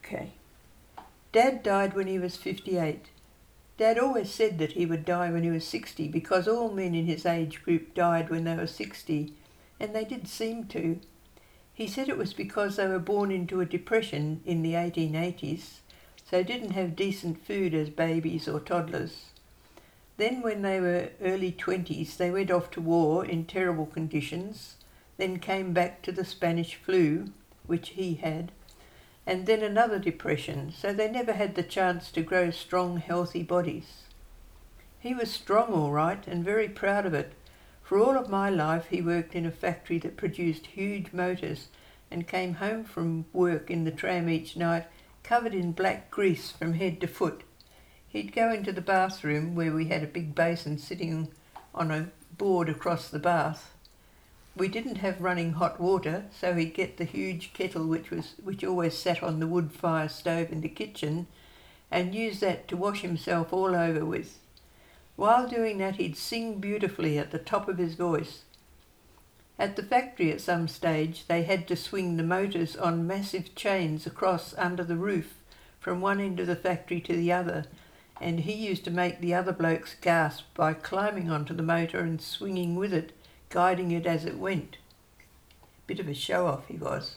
Okay. Dad died when he was 58. Dad always said that he would die when he was 60 because all men in his age group died when they were 60, and they did seem to. He said it was because they were born into a depression in the 1880s, so didn't have decent food as babies or toddlers. Then when they were early 20s, they went off to war in terrible conditions, then came back to the Spanish flu, which he had, and then another depression, so they never had the chance to grow strong, healthy bodies. He was strong all right and very proud of it. For all of my life he worked in a factory that produced huge motors and came home from work in the tram each night covered in black grease from head to foot. He'd go into the bathroom where we had a big basin sitting on a board across the bath. We didn't have running hot water, so he'd get the huge kettle which always sat on the wood fire stove in the kitchen and use that to wash himself all over with. While doing that he'd sing beautifully at the top of his voice. At the factory at some stage they had to swing the motors on massive chains across under the roof from one end of the factory to the other, and he used to make the other blokes gasp by climbing onto the motor and swinging with it, guiding it as it went. Bit of a show-off he was.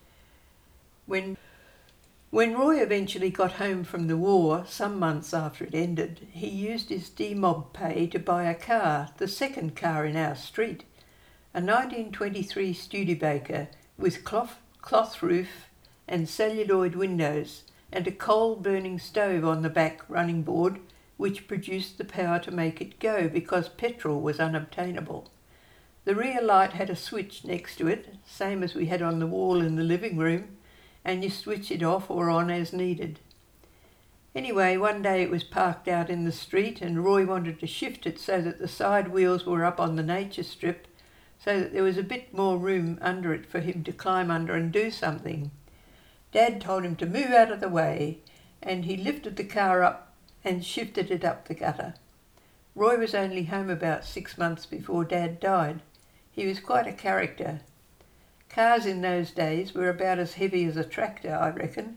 When Roy eventually got home from the war, some months after it ended, he used his demob pay to buy a car, the second car in our street, a 1923 Studebaker with cloth roof and celluloid windows and a coal-burning stove on the back running board which produced the power to make it go because petrol was unobtainable. The rear light had a switch next to it, same as we had on the wall in the living room, and you switch it off or on as needed. Anyway, one day it was parked out in the street and Roy wanted to shift it so that the side wheels were up on the nature strip so that there was a bit more room under it for him to climb under and do something. Dad told him to move out of the way, and he lifted the car up and shifted it up the gutter. Roy was only home about 6 months before Dad died. He was quite a character. Cars in those days were about as heavy as a tractor, I reckon.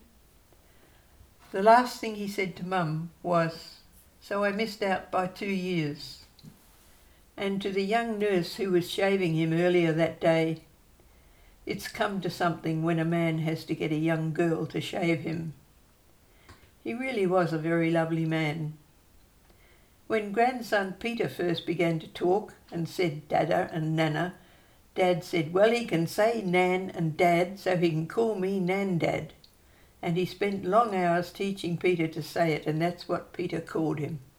The last thing he said to Mum was, "So I missed out by 2 years." And to the young nurse who was shaving him earlier that day, "It's come to something when a man has to get a young girl to shave him." He really was a very lovely man. When grandson Peter first began to talk and said Dada and Nana, Dad said, "Well, he can say Nan and Dad, so he can call me Nan-Dad." And he spent long hours teaching Peter to say it, and that's what Peter called him.